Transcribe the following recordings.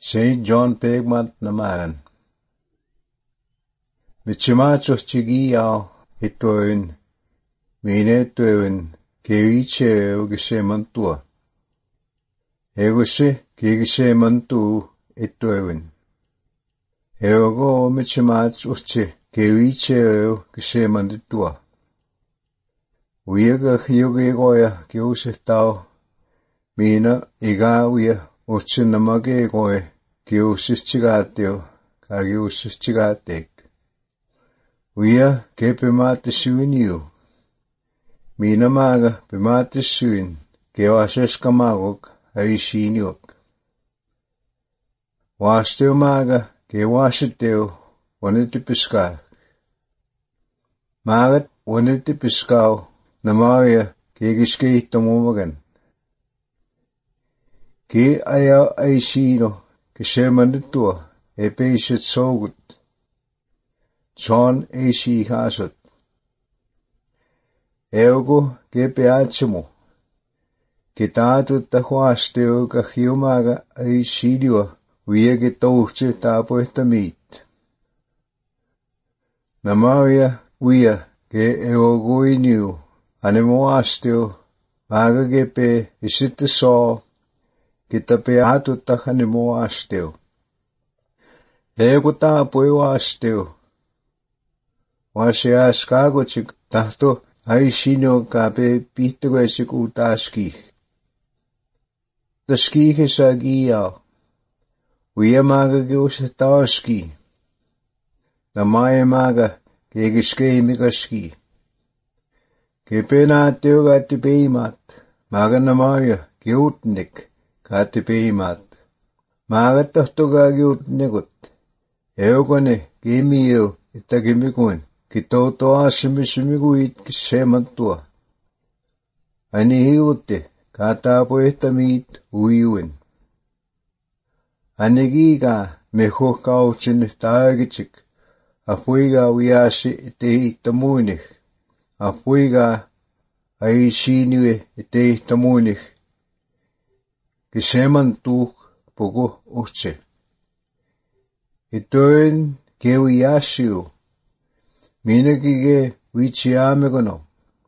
St. John Pegmat namagan. Michimacho chigiao etoin, minetoin, kegiche ugishemantua. Egoshe kegishemantu etoin. Ego michimacho kegiche ugishemantua. Uiega hiogegoya kiusitao, mina igawia uchinamagegoy kiusischigateo kagiusischigatek. Uia kepematishuiniu. Mina maga pematishuin keoasheshkamagok aishiniok. Washteo maga kewasheteo wanitipiska. Magat wanitipiskao namaya kegishkeitamomagan. Ke aya aishino kishemanditua epeishet sogut. John eishi hasot. Ego kepeachimo. Ketatu tahuasteo kahiumaga aishidua uiege touche tapoestamit. Namaya uia ke eoguiniu anemoasteo maga kepe isitiso kitape atu tahanimoasteo. Ego tapoeasteo. Washeaskago chik tahto aishino kape pitugashik utaski. Taski hisagia. Uia maga geusetaski. Namae maga kegiske migaski. Kepena teo gatipeimat. Maga namaya geutnik gatipeimat. Maga tahto gagiutnikut. Eogone gemio itagimikun. Kitotoa shimishimiguit kishemantua. Ani hiute katapoestamit uiuin. Anigiga mejokauchin tagichik. Afuiga uyashi iteitamunih. Afuiga aishiniwe iteitamunih. Kishemantuk pogo uche. Itoin kewiyashiu. Minagige wichiamegono.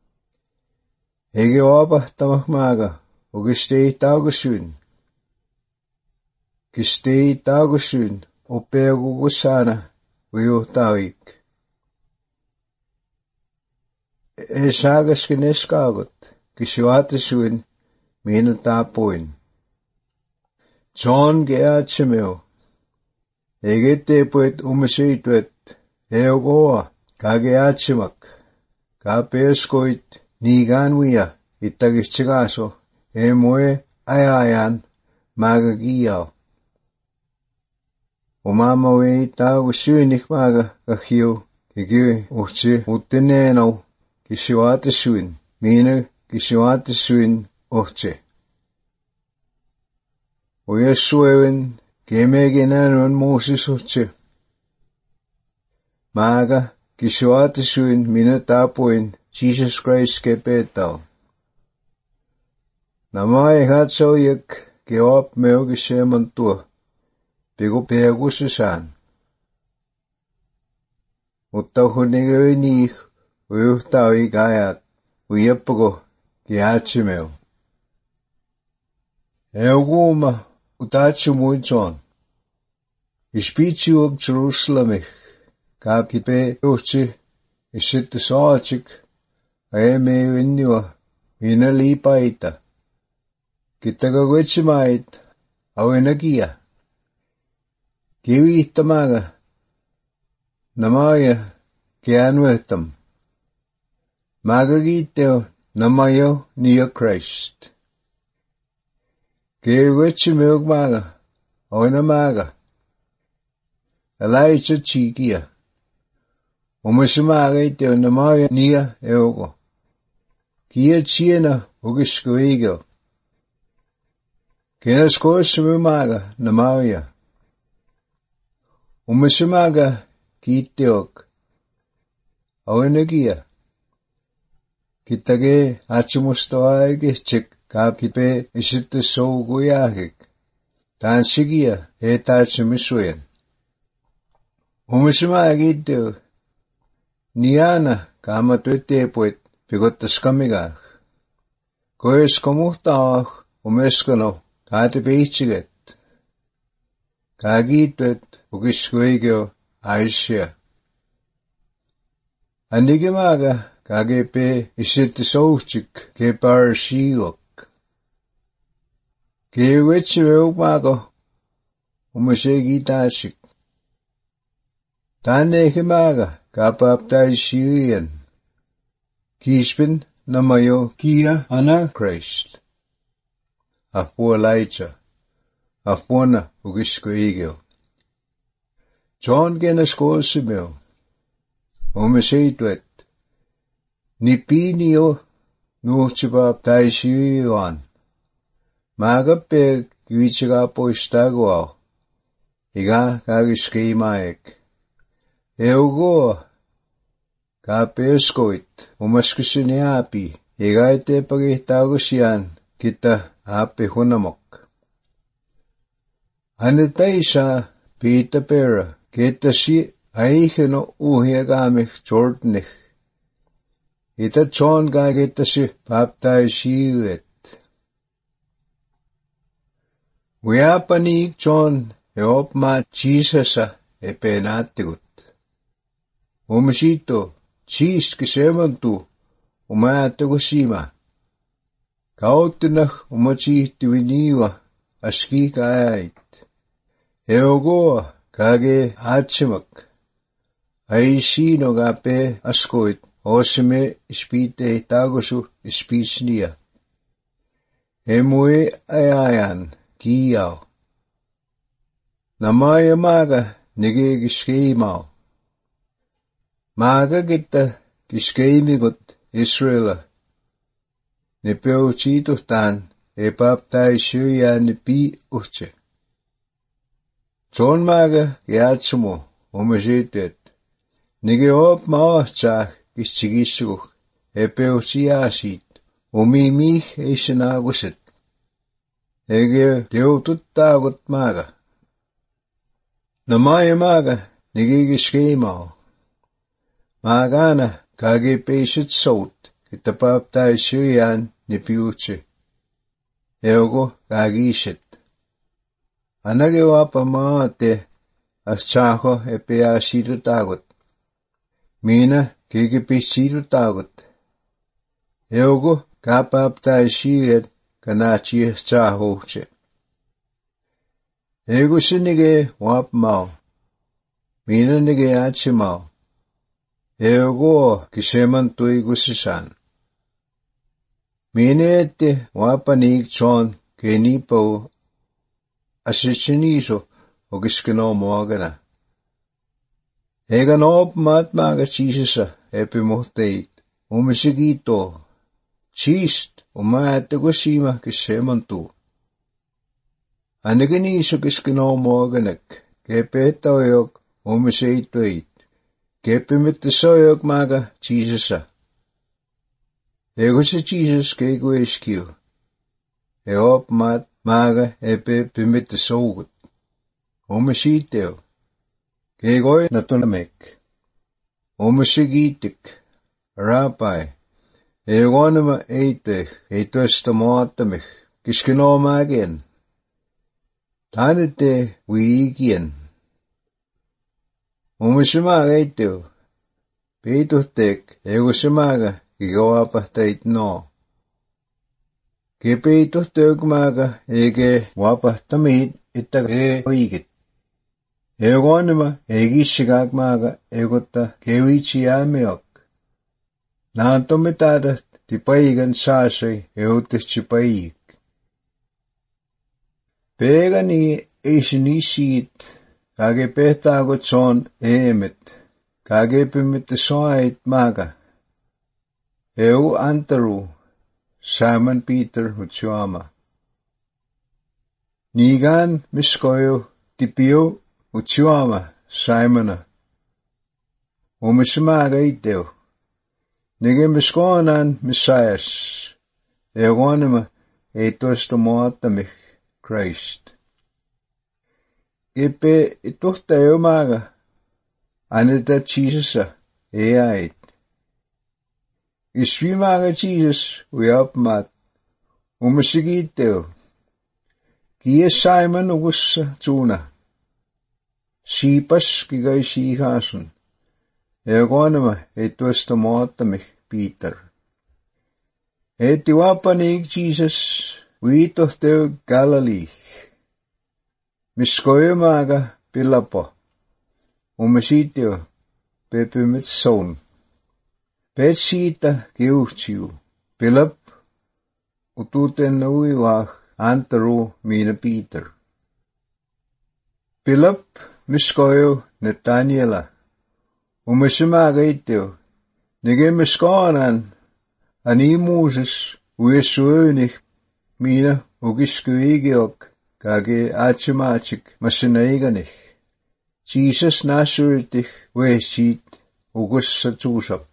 Ege oba tamahmaga. Ogistei taugushun. Gistei taugushun. Opego gusana. Uyo tawik. Eshagas kineskagot. Kishuatishun. Mina tapoin. John geachimeo. Ege tepuet umesheituet. Eogoa. Kageachimak. Kapeskoit niganwia itagichigaso emue ayayan magagiao. Umama we itagushunich maga gahio kigi uchi uteneno kishuatishuin mina kishuatishuin uche. Uyeshuewin kemegenanon Moses uche. Maga kishuatishuin mina tapuin Jesus Christ kepetao. Namae hatso yek geop meo gishemantua. Pego peagusishan. Utahunigoinih uyuhtawi gayat uyepogo geachimeo. Euguma utachimu John. Ispichiug Jerusalemich. Kapipe uchi isitisoachik aeme winniwa inalipaita. Kitagagwechimait awenagia. Kiwitamaga namaya kianwetam. Magagiteo namayo niya Christ. Kiwechimog maga awenamaga. Alaicha chigia. Umashimaga iteo namaya niya eogo. Kia chiena ugishkuego. Kenaskoshimimaga namaya. Umashimaga kiteok. Awenagia. Kitage achimustoaige chik kapipe ishitisouguyahik. Tan sigia etachimisuyen. Umishimagideo. Niana kama tuetepoit pigottaskamigaah. Koes komuhtaah umeskano kaatipeitsiget. Kaagituet ukiskuigeo aishia. Anigimaga kagepe isitisouchik keparshiyok. Kewechweumago umashegitashik. Tanegimaga kapaptaishiyen. Kishpin namayo kia ana Christ. Afu Elijah. Afuna ukiskuigeo. John genaskosimeo. Umashituet. Nipinio nuchibaptaishiyon. Magape kiwichigapoistagwao. Iga kagiskeimaek. Eugo kapeskoit umashkishiniapi. Iga ite pagitagusyan kita ape hunamok. Anitaisha Peter Pera ketashi aiheno uhiagamich Jordanich. Ita John gagetashi baptaishiwet. Weapanik John eopma Jesus epenatigut. Umashito chist kishemantu umaatagushima. Kautinach umachihtiwiniwa ashkikaait. Eogoa kage achimak. Aishino gape askoit osime ispite tagoshu ispishnia. Emue ayayan kiyao. Namaya maga nige gishkeimao. Maga kita gishkeimigut Israela. Nipeo chituhtan epaptai shuya nipi uche. John maga geatsumo umajitet. Nige op maachach gishchigishuch epeo chiashit umimich eishinagushit. Ege deututagut maga. Namaya maga nige gishkeimao. Magana kage peishit sot kitapaptai shuyan nipiuche. Ego kagishit. Anage wapa maate aschaho epeashiru tagut. Mina kege peshiru tagut. Ego kapaptai shiyet kanachi chahoche. Ego shinige wap mao. Mina nige achimao. Ego kisheman tui gusishan. Minete wapanik John kenipo ashichiniso ogishkino moagana. Egan op matmaga chisisa epimohteit umishigito chist umaatagushima kisheman tu. Aniginiso gishkino moaganek kepetaoyok umisheitoit. Kepimitisoyok maga chisisa. Ego si Jesus kegueshkiu. Eop mat maga epe pimitisogut. Umashiteo. Kegoy natulamek. Umashigitik. Rabbi. Egonima eitech. Eitoestamotamich. Kishkinomagen. Tanite wiigien. Umashimaga eiteo. Peituhtek. Egoshimaga. Igawapahtait no. Kepeituhtek maga ege wapahtamit itag oigit. Egonima egishigag maga egota kewichiameok. Nantomitada tipaigan sashay eutis chipaig. Pegani eishinishit kage pehtagot son emet. Kage pimitisoait maga. Eu antaru, Simon Peter Uchuama. Nigan miskoyo tipio Uchuama Simona. Umishimaga iteo. Nige miskoanan Messias. Egonima eitostomoatamich Christ. Epe ituhta eumaga. Anita Jesus eait. Isvimaga Jesus uiapmat. Umasigiteo. Kie Simon ugussa tuna. Siipas kigai siihasun. Egonema etuesta mootamih Peter. Etiwapanig Jesus uitohteo Galilee. Miskoemaga Pilapo. Umasiteo pepimit son. Petsita giuhtiu. Pilap ututen uiwach antaru mina Peter. Pilap miskoeo Nathaniela. Umasimaga iteo. Nige miskoanan ani Moses uesuönig mina ugiskuigiok kage achimachik masinaiganig. Jesus Nazarethich weesit ugussa tuusap.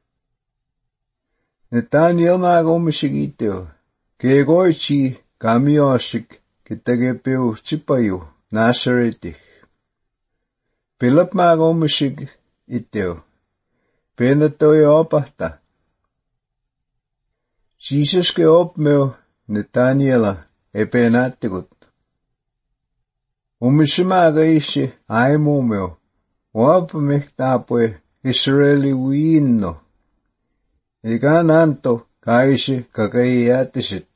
Nathaniel maga umasigiteo. Kegoichi kamiosik kitagepeu chipayu Nazarethich. Pilap maga umasig iteo. Penatoi opahta. Jesus ke opmeo Nathaniela epenatigut. Umasimaga ishi aimumeo. Wapamih tapwe Israeli wiinno. Igananto kaishi kakaiatisit.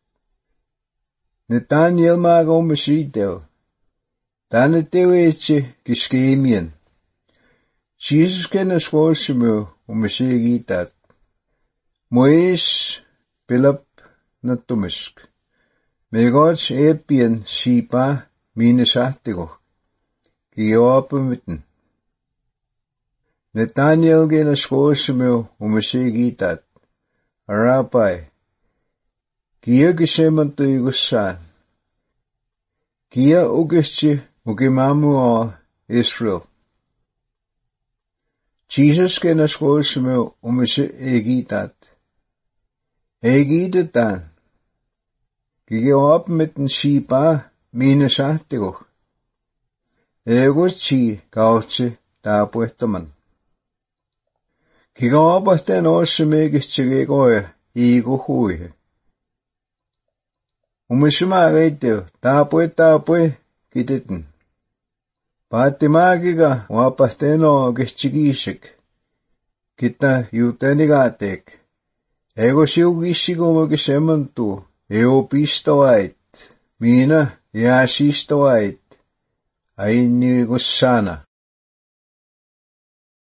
Nathaniel maga umasiteo. Taneteweche kiskemien. Jesus kenas koshimeo umasigitat. Moes Pilap natumisk. Megots epien sipa minesahtigo. Kiopamitten. Nathaniel kenas koshimeo umasigitat. Arapai. Kia gisemantu igussan. Kia ugischi ugimamu o Israel. Jesus kenas koshimeo umasigitat. Egidetan. Gigeop mitten Shipa minesahtigo. Egochi kauchi tapuestaman. Gigeopasten osimegishchigegoe igu huihe. Umasimaga tapue kititten. Patimagiga wapasteno gishchigishik. Kita yutenigatek. Ego siugishigomo gisemantu. Eopistawait. Mina yashistawait. Aini gussana.